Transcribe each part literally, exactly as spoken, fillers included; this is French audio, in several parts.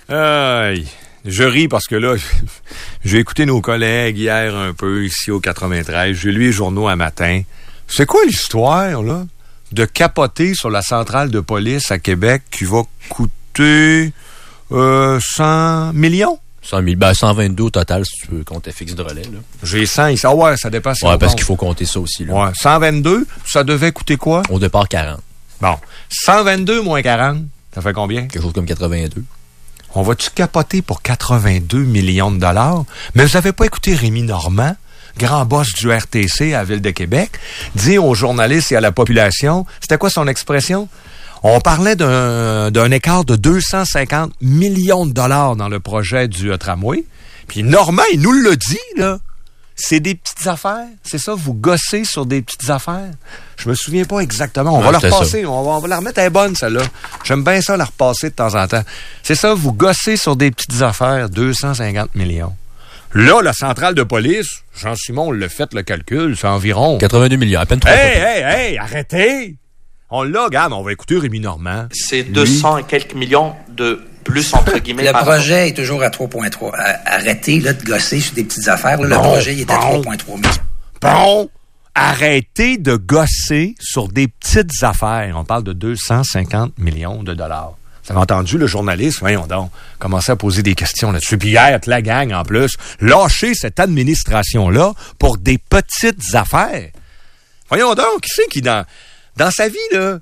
Euh, je ris parce que là, j'ai écouté nos collègues hier un peu ici au quatre-vingt-treize. J'ai lu les journaux un matin. C'est quoi l'histoire, là, de capoter sur la centrale de police à Québec qui va coûter euh, cent millions? cent mille, ben cent vingt-deux au total, si tu veux compter fixe de relais, là. J'ai cent ici. Ah ouais, ça dépasse. Ouais, parce qu'il faut compter ça aussi, là. Ouais, cent vingt-deux, ça devait coûter quoi? Au départ, quarante. Bon, cent vingt-deux moins quarante, ça fait combien? Quelque chose comme quatre-vingt-deux. On va-tu capoter pour quatre-vingt-deux millions de dollars? Mais vous avez pas écouté Rémi Normand, grand boss du R T C à la Ville de Québec, dire aux journalistes et à la population, c'était quoi son expression? On parlait d'un, d'un écart de deux cent cinquante millions de dollars dans le projet du euh, tramway. Puis Normand, il nous l'a dit, là. C'est des petites affaires. C'est ça, vous gossez sur des petites affaires. Je me souvien pas exactement. On ouais, va la repasser. On va, on va la remettre, elle est bonne, celle-là. J'aime bien ça, la repasser de temps en temps. C'est ça, vous gossez sur des petites affaires. deux cent cinquante millions. Là, la centrale de police, Jean-Simon l'a fait le calcul, c'est environ... quatre-vingt-deux millions, à peine trois Hey, fois. hey, hey, arrêtez! On l'a, regarde, on va écouter Rémi Normand. C'est deux cents Lui. et quelques millions de plus, entre guillemets. Le projet an. est toujours à trois virgule trois. Arrêtez là, de gosser sur des petites affaires. Là, bon, le projet il est à bon, trois virgule trois millions. Bon, arrêtez de gosser sur des petites affaires. On parle de deux cent cinquante millions de dollars. Vous avez entendu le journaliste, voyons donc, commencer à poser des questions là-dessus. Puis hier, la gang, en plus, lâcher cette administration-là pour des petites affaires. Voyons donc, qui c'est qui, dans, dans sa vie, là,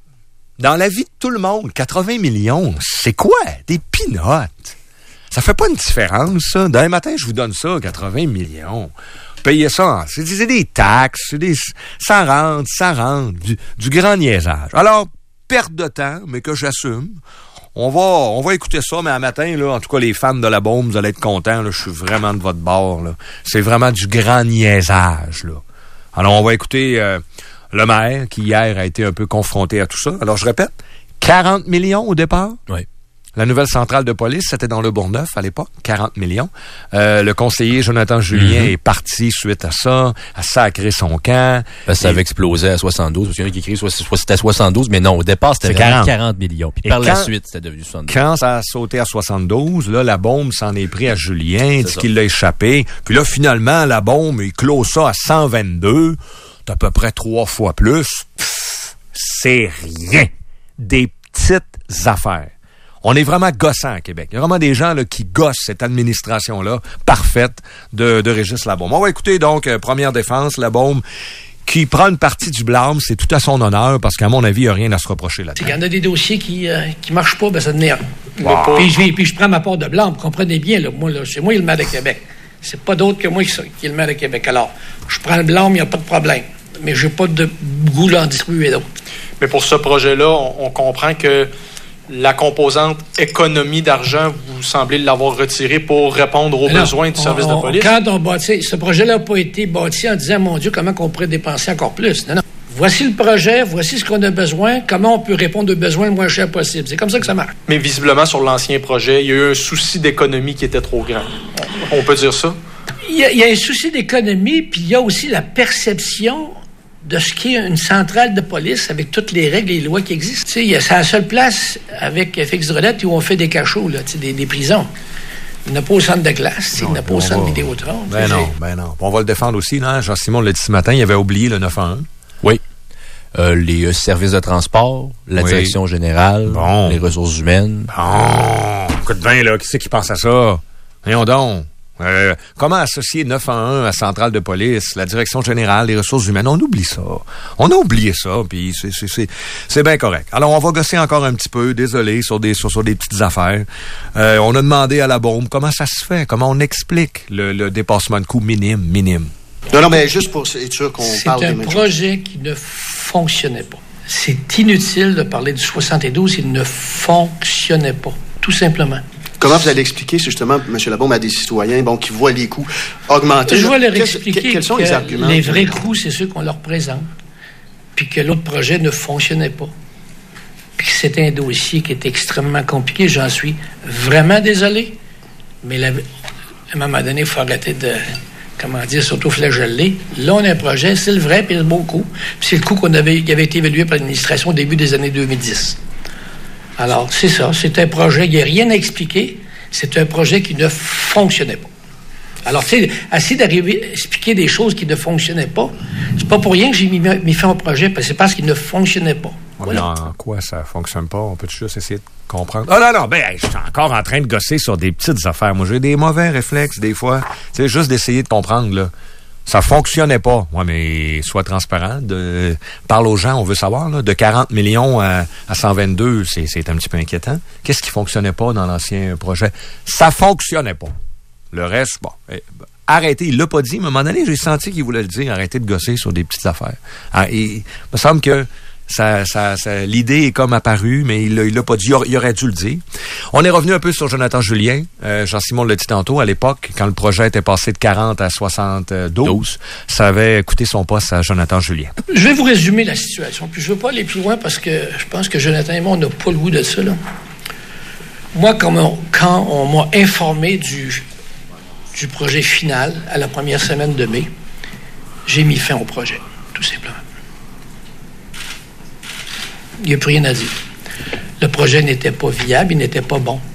dans la vie de tout le monde, quatre-vingts millions, c'est quoi? Des peanuts. Ça fait pas une différence, ça. Demain matin, je vous donne ça, quatre-vingts millions. Payez ça, c'est, c'est des taxes, c'est des, ça rentre, ça rentre, du, du grand niaisage. Alors, perte de temps, mais que j'assume. On va, on va écouter ça, mais à matin, là, en tout cas, les fans de la bombe, vous allez être contents, là, je suis vraiment de votre bord, là. C'est vraiment du grand niaisage, là. Alors, on va écouter euh, le maire, qui hier a été un peu confronté à tout ça. Alors, je répète, quarante millions au départ. Oui. La nouvelle centrale de police, c'était dans le Bourgneuf à l'époque, quarante millions. Euh, le conseiller Jonathan Julien mm-hmm. est parti suite à ça, a sacré son camp. Parce que ça avait explosé à soixante-douze. Il y en a qui écrit soit, soit c'était soixante-douze, mais non, au départ, c'était quarante. quarante millions. Puis par quand, la suite, c'était devenu soixante-douze. Quand ça a sauté à soixante-douze, là, la bombe s'en est pris à Julien, il dit ça. Qu'il l'a échappé. Puis là, finalement, la bombe, il close ça à cent vingt-deux. C'est à peu près trois fois plus. Pff, c'est rien. Des petites affaires. On est vraiment gossant à Québec. Il y a vraiment des gens là, qui gossent cette administration-là parfaite de, de Régis Labaume. On va écouter donc euh, première défense, Labaume, qui prend une partie du blâme. C'est tout à son honneur parce qu'à mon avis, il n'y a rien à se reprocher là-dedans. Il y en a des dossiers qui euh, qui marchent pas, ben ça tenait. Wow. Puis, je, puis je prends ma part de blâme. Comprenez bien, là, moi, là, c'est moi le maire de Québec. C'est pas d'autre que moi qui, qui est le maire de Québec. Alors, je prends le blâme, il n'y a pas de problème. Mais j'ai pas de goût d'en distribuer d'autres. Mais pour ce projet-là, on, on comprend que la composante économie d'argent, vous semblez l'avoir retirée pour répondre aux non, besoins du on, service on, de police? Quand on bâtit, ce projet-là n'a pas été bâti en disant, mon Dieu, comment on pourrait dépenser encore plus? Non, non. Voici le projet, voici ce qu'on a besoin, comment on peut répondre aux besoins le moins cher possible. C'est comme ça que ça marche. Mais visiblement, sur l'ancien projet, il y a eu un souci d'économie qui était trop grand. On peut dire ça? Il y a, il y a un souci d'économie, puis il y a aussi la perception de ce qui est une centrale de police avec toutes les règles et les lois qui existent. Tu sais, c'est la seule place avec Fix Drolette où on fait des cachots, là, tu sais, des, des prisons. Il n'y en a pas au centre de glace, il n'y en a pas au centre va... Vidéotron. Ben non, ben non. On va le défendre aussi, là. Jean-Simon l'a dit ce matin, il avait oublié le neuf un un. Oui. Euh, les euh, services de transport, la oui. direction générale, bon. les ressources humaines. Bon, écoute bien, là, qui c'est qui pense à ça? Voyons donc. Euh, comment associer neuf un un à Centrale de police, la direction générale, les ressources humaines? On oublie ça. On a oublié ça, puis c'est, c'est, c'est, c'est bien correct. Alors, on va gosser encore un petit peu, désolé, sur des, sur, sur des petites affaires. Euh, on a demandé à la bombe comment ça se fait, comment on explique le, le dépassement de coût minime, minime. Non, non, mais juste pour être sûr qu'on c'est parle de des mêmes choses. C'est un projet qui ne fonctionnait pas. C'est inutile de parler du soixante-douze, il ne fonctionnait pas, tout simplement. Comment vous allez expliquer, justement, M. Labaume, à des citoyens bon, qui voient les coûts augmenter? Je vais leur expliquer que, quels sont les arguments? Les vrais coûts, c'est ceux qu'on leur présente, puis que l'autre projet ne fonctionnait pas. Puis que c'était un dossier qui était extrêmement compliqué. J'en suis vraiment désolé. Mais la, à un moment donné, il faut arrêter de, comment dire, s'auto-flageller. Là, on a un projet, c'est le vrai, puis c'est le bon coût. Puis c'est le coût qu'on avait, qui avait été évalué par l'administration au début des années deux mille dix. Alors, c'est ça. C'est un projet, il n'y a rien à expliquer. C'est un projet qui ne fonctionnait pas. Alors, tu sais, essayer d'arriver à expliquer des choses qui ne fonctionnaient pas, c'est pas pour rien que j'ai mis, mis fin au projet, parce que c'est parce qu'il ne fonctionnait pas. Voilà. En quoi ça fonctionne pas? On peut juste essayer de comprendre. Ah non, non, ben, je suis encore en train de gosser sur des petites affaires. Moi, j'ai des mauvais réflexes, des fois. Tu sais, juste d'essayer de comprendre, là. Ça fonctionnait pas. Ouais, mais sois transparent. De, parle aux gens, on veut savoir, là. De quarante millions à, à cent vingt-deux, c'est, c'est un petit peu inquiétant. Qu'est-ce qui fonctionnait pas dans l'ancien projet? Ça fonctionnait pas. Le reste, bon. Eh, arrêtez, il l'a pas dit, mais à un moment donné, j'ai senti qu'il voulait le dire. Arrêtez de gosser sur des petites affaires. Ah, et, il me semble que Ça, ça, ça, l'idée est comme apparue, mais il l'a pas dit. Il aurait, il aurait dû le dire. On est revenu un peu sur Jonathan Julien. Euh, Jean-Simon l'a dit tantôt. À l'époque, quand le projet était passé de quarante à soixante-douze, ça avait coûté son poste à Jonathan Julien. Je vais vous résumer la situation. Puis je veux pas aller plus loin parce que je pense que Jonathan et moi, on n'a pas le goût de ça, là. Moi, quand on, quand on m'a informé du, du projet final à la première semaine de mai, j'ai mis fin au projet, tout simplement. Il n'y a plus rien à dire. Le projet n'était pas viable, il n'était pas bon.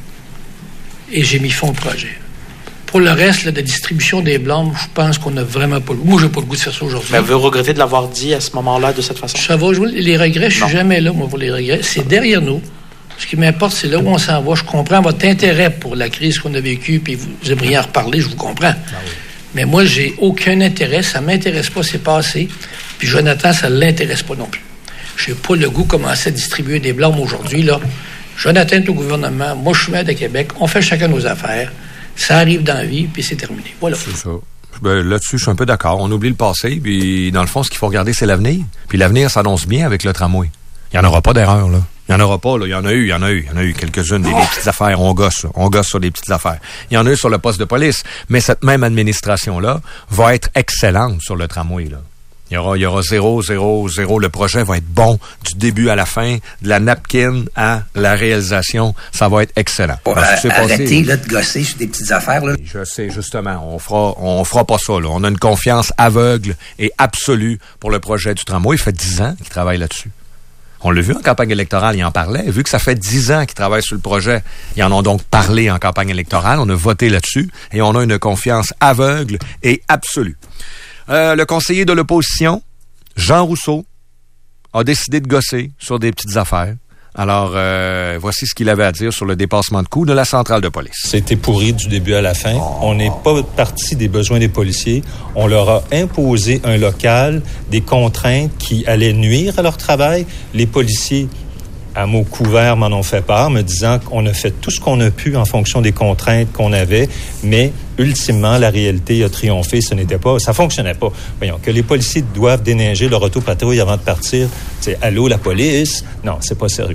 Et j'ai mis fin au projet. Pour le reste, là, de distribution des blâmes, je pense qu'on n'a vraiment pas le goût. Moi, je n'ai pas le goût de faire ça aujourd'hui. Mais vous regrettez de l'avoir dit à ce moment-là, de cette façon? Ça va jouer. Les regrets, je ne suis jamais là, moi, pour les regrets. C'est derrière nous. Ce qui m'importe, c'est là où on s'en va. Je comprends votre intérêt pour la crise qu'on a vécue, puis vous aimeriez en reparler, je vous comprends. Ah oui. Mais moi, j'ai aucun intérêt. Ça ne m'intéresse pas, c'est passé. Puis Jonathan, ça ne l'intéresse pas non plus. Je n'ai pas le goût de commencer à distribuer des blâmes aujourd'hui, là. Jonathan est au gouvernement, moi je suis maire de Québec, on fait chacun nos affaires, ça arrive dans la vie, puis c'est terminé. Voilà. C'est ça. Ben, là-dessus, je suis un peu d'accord. On oublie le passé, puis dans le fond, ce qu'il faut regarder, c'est l'avenir. Puis l'avenir s'annonce bien avec le tramway. Il n'y en aura pas d'erreur, là. Il n'y en aura pas, là. Il y en a eu, il y en a eu. Il y en a eu quelques-unes, des, des petites affaires. On gosse, là. On gosse sur des petites affaires. Il y en a eu sur le poste de police. Mais cette même administration-là va être excellente sur le tramway, là. Il y aura, il y aura zéro, zéro, zéro. Le projet va être bon du début à la fin, de la napkin à la réalisation. Ça va être excellent. Bon, à, arrêtez là, de gosser sur des petites affaires. Là. Je sais, justement. On fera, on fera pas ça. Là. On a une confiance aveugle et absolue pour le projet du tramway. Il fait dix ans qu'il travaille là-dessus. On l'a vu en campagne électorale, il en parlait. Vu que ça fait dix ans qu'ils travaillent sur le projet, ils en ont donc parlé en campagne électorale. On a voté là-dessus et on a une confiance aveugle et absolue. Euh, le conseiller de l'opposition, Jean Rousseau, a décidé de gosser sur des petites affaires. Alors, euh, voici ce qu'il avait à dire sur le dépassement de coûts de la centrale de police. C'était pourri du début à la fin. Oh. On n'est pas parti des besoins des policiers. On leur a imposé un local, des contraintes qui allaient nuire à leur travail. Les policiers, à mots couverts, m'en ont fait part, me disant qu'on a fait tout ce qu'on a pu en fonction des contraintes qu'on avait, mais ultimement, la réalité a triomphé. Ce n'était pas, ça fonctionnait pas. Voyons, que les policiers doivent déneiger leur auto-patrouille avant de partir. C'est allô, la police? Non, c'est pas sérieux.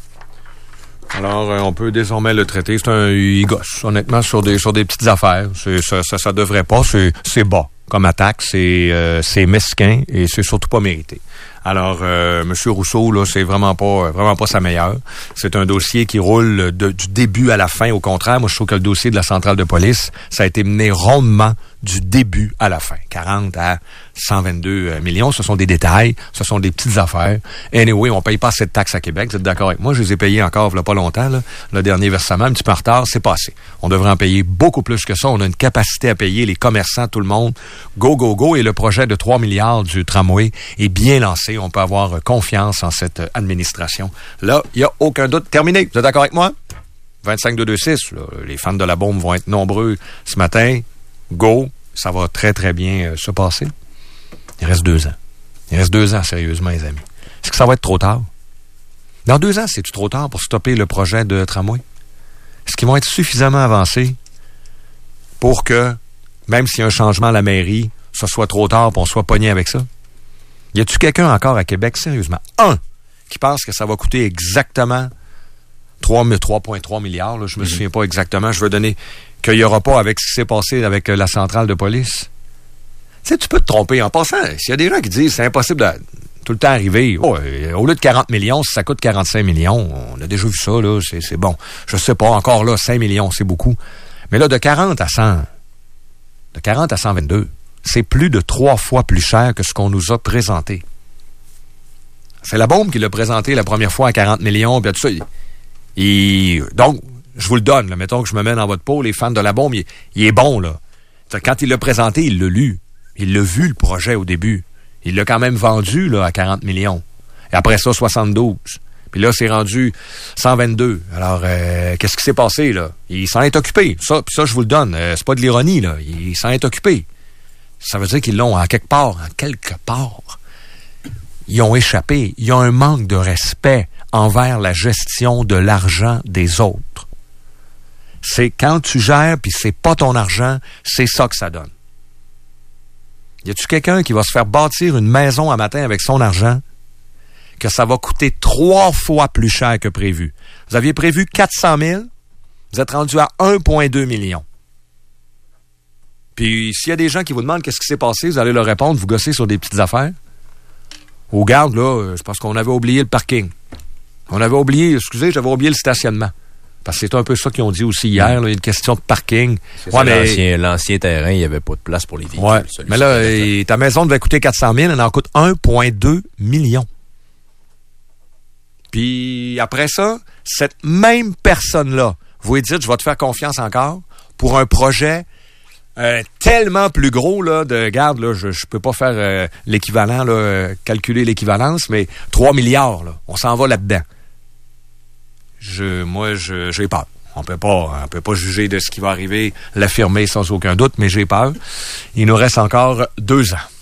Alors, euh, on peut désormais le traiter. C'est un, il gosse, honnêtement, sur des, sur des petites affaires. C'est, ça, ça, ça devrait pas. C'est, c'est bas comme attaque. C'est, euh, c'est mesquin et c'est surtout pas mérité. Alors, euh, M. Rousseau, là, c'est vraiment pas, vraiment pas sa meilleure. C'est un dossier qui roule de, du début à la fin. Au contraire, moi, je trouve que le dossier de la centrale de police, ça a été mené rondement du début à la fin. quarante à cent vingt-deux millions, ce sont des détails, ce sont des petites affaires. Anyway, on paye pas assez de taxes à Québec. Vous êtes d'accord avec moi? Je les ai payés encore, il y a pas longtemps, là. Le dernier versement, un petit peu en retard, c'est pas assez. On devrait en payer beaucoup plus que ça. On a une capacité à payer les commerçants, tout le monde. Go, go, go. Et le projet de trois milliards du tramway est bien lancé. On peut avoir confiance en cette administration. Là, il n'y a aucun doute. Terminé. Vous êtes d'accord avec moi? vingt-cinq deux deux six. Là, les fans de la bombe vont être nombreux ce matin. Go. Ça va très, très bien euh, se passer. Il reste deux ans. Il reste deux ans, sérieusement, les amis. Est-ce que ça va être trop tard? Dans deux ans, c'est-tu trop tard pour stopper le projet de tramway? Est-ce qu'ils vont être suffisamment avancés pour que, même s'il y a un changement à la mairie, ce soit trop tard pour qu'on soit pogné avec ça? Y a-tu quelqu'un encore à Québec, sérieusement? Un, qui pense que ça va coûter exactement trois virgule trois milliards, là, je me mm-hmm. souviens pas exactement, je veux donner, qu'il n'y aura pas avec ce qui s'est passé avec la centrale de police. Tu sais, tu peux te tromper. En passant, s'il y a des gens qui disent c'est impossible de tout le temps arriver, oh, au lieu de quarante millions, si ça coûte quarante-cinq millions, on a déjà vu ça, là, c'est, c'est bon. Je sais pas, encore là, cinq millions, c'est beaucoup. Mais là, de quarante à cent, de quarante à cent vingt-deux, c'est plus de trois fois plus cher que ce qu'on nous a présenté. C'est la bombe qui l'a présenté la première fois à quarante millions, puis tout ça. Et donc, je vous le donne, là, mettons que je me mets dans votre peau, les fans de la bombe, il, il est bon, là. Quand il l'a présenté, il l'a lu. Il l'a vu, le projet, au début. Il l'a quand même vendu, là, à quarante millions. Et après ça, soixante-douze. Puis là, c'est rendu cent vingt-deux. Alors, euh, qu'est-ce qui s'est passé, là? Il s'en est occupé. Ça, ça je vous le donne. Euh, c'est pas de l'ironie, là. Il s'en est occupé. Ça veut dire qu'ils l'ont, en quelque part, en quelque part, ils ont échappé. Il y a un manque de respect envers la gestion de l'argent des autres. C'est quand tu gères, puis c'est pas ton argent, c'est ça que ça donne. Y a-tu quelqu'un qui va se faire bâtir une maison un matin avec son argent, que ça va coûter trois fois plus cher que prévu? Vous aviez prévu quatre cent mille, vous êtes rendu à un virgule deux million. Puis s'il y a des gens qui vous demandent qu'est-ce qui s'est passé, vous allez leur répondre, vous gossez sur des petites affaires. Au garde, là, c'est parce qu'on avait oublié le parking. On avait oublié, excusez, j'avais oublié le stationnement. Parce que c'est un peu ça qu'ils ont dit aussi hier, là, une question de parking. Ouais, ça, mais l'ancien, l'ancien terrain, il n'y avait pas de place pour les véhicules. Ouais, mais là, et, ta maison devait coûter quatre cent mille, elle en coûte un virgule deux million. Puis après ça, cette même personne-là, vous lui dites, je vais te faire confiance encore pour un projet euh, tellement plus gros, là, de garde, là, je ne peux pas faire euh, l'équivalent, là, euh, calculer l'équivalence, mais trois milliards, là, on s'en va là-dedans. Je, moi, je, j'ai peur. On peut pas, on peut pas juger de ce qui va arriver, l'affirmer sans aucun doute, mais j'ai peur. Il nous reste encore deux ans.